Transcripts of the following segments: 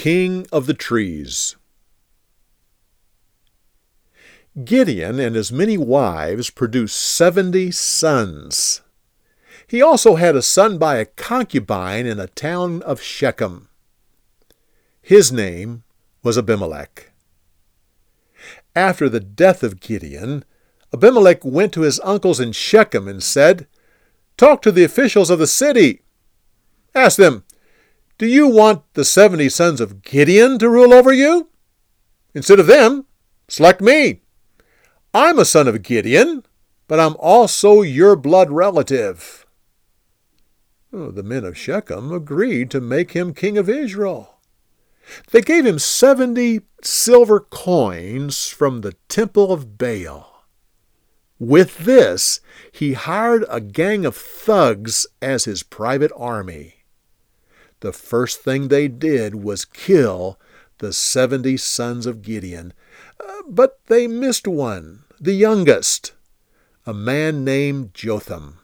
king of the trees. Gideon and his many wives produced 70 sons. He also had a son by a concubine in a town of Shechem. His name was Abimelech. After the death of Gideon, Abimelech went to his uncles in Shechem and said, "Talk to the officials of the city. Ask them, do you want the 70 sons of Gideon to rule over you? Instead of them, select me. I'm a son of Gideon, but I'm also your blood relative." The men of Shechem agreed to make him king of Israel. They gave him 70 silver coins from the temple of Baal. With this, he hired a gang of thugs as his private army. The first thing they did was kill the 70 sons of Gideon. But they missed one, the youngest, a man named Jotham.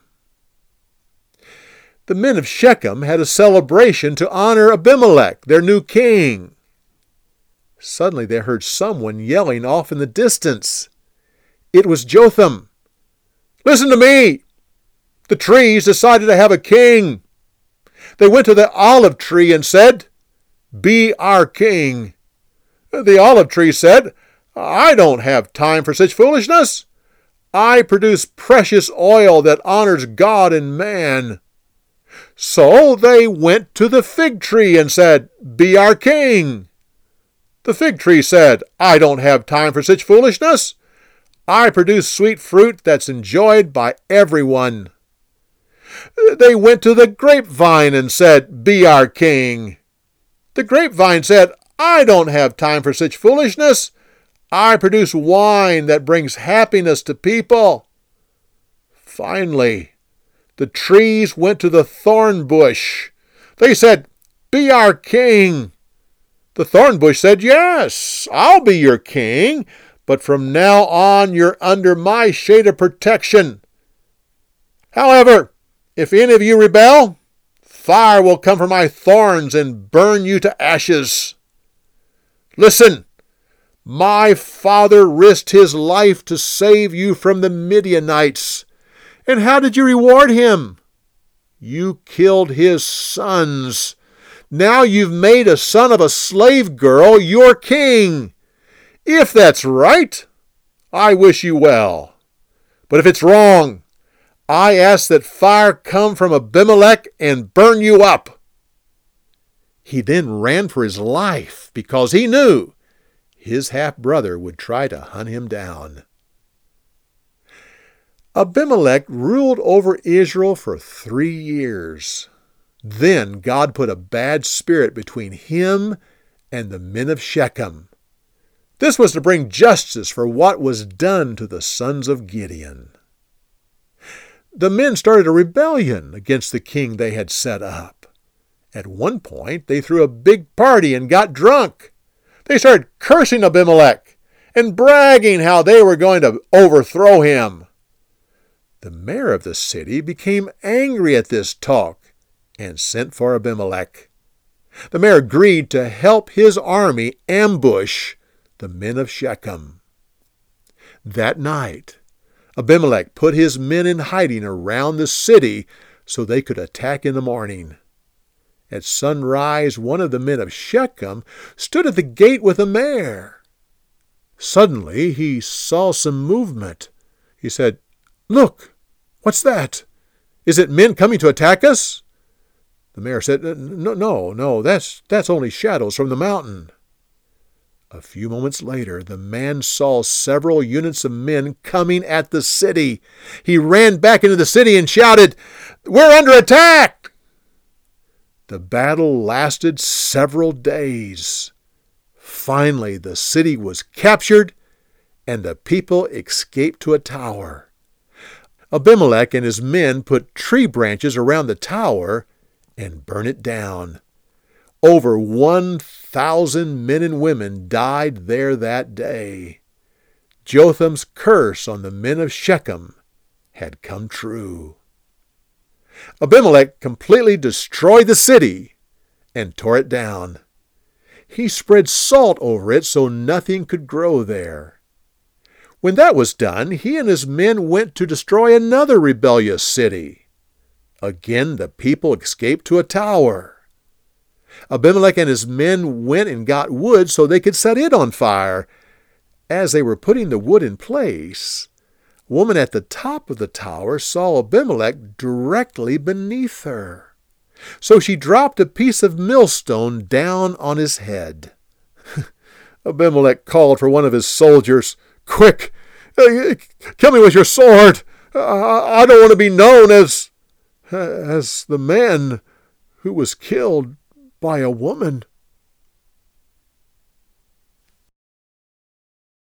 The men of Shechem had a celebration to honor Abimelech, their new king. Suddenly they heard someone yelling off in the distance. It was Jotham. "Listen to me! The trees decided to have a king. They went to the olive tree and said, 'Be our king.' The olive tree said, 'I don't have time for such foolishness. I produce precious oil that honors God and man.' So they went to the fig tree and said, 'Be our king.' The fig tree said, 'I don't have time for such foolishness. I produce sweet fruit that's enjoyed by everyone.' They went to the grapevine and said, 'Be our king.' The grapevine said, 'I don't have time for such foolishness. I produce wine that brings happiness to people.' Finally, the trees went to the thorn bush. They said, 'Be our king.' The thorn bush said, 'Yes, I'll be your king, but from now on you're under my shade of protection. However, if any of you rebel, fire will come from my thorns and burn you to ashes. Listen, my father risked his life to save you from the Midianites. And how did you reward him? You killed his sons. Now you've made a son of a slave girl your king. If that's right, I wish you well. But if it's wrong, I ask that fire come from Abimelech and burn you up." He then ran for his life because he knew his half-brother would try to hunt him down. Abimelech ruled over Israel for 3 years. Then God put a bad spirit between him and the men of Shechem. This was to bring justice for what was done to the sons of Gideon. The men started a rebellion against the king they had set up. At one point, they threw a big party and got drunk. They started cursing Abimelech and bragging how they were going to overthrow him. The mayor of the city became angry at this talk and sent for Abimelech. The mayor agreed to help his army ambush the men of Shechem. That night, Abimelech put his men in hiding around the city so they could attack in the morning. At sunrise, one of the men of Shechem stood at the gate with the mayor. Suddenly, he saw some movement. He said, "Look, what's that? Is it men coming to attack us?" The mayor said, No, that's only shadows from the mountain." A few moments later, the man saw several units of men coming at the city. He ran back into the city and shouted, "We're under attack!" The battle lasted several days. Finally, the city was captured and the people escaped to a tower. Abimelech and his men put tree branches around the tower and burned it down. Over 1,000 men and women died there that day. Jotham's curse on the men of Shechem had come true. Abimelech completely destroyed the city and tore it down. he spread salt over it so nothing could grow there. When that was done, he and his men went to destroy another rebellious city. Again the people escaped to a tower. Abimelech and his men went and got wood so they could set it on fire. As they were putting the wood in place, a woman at the top of the tower saw Abimelech directly beneath her. So she dropped a piece of millstone down on his head. Abimelech called for one of his soldiers. "Quick! Kill me with your sword! I don't want to be known as the man who was killed by a woman."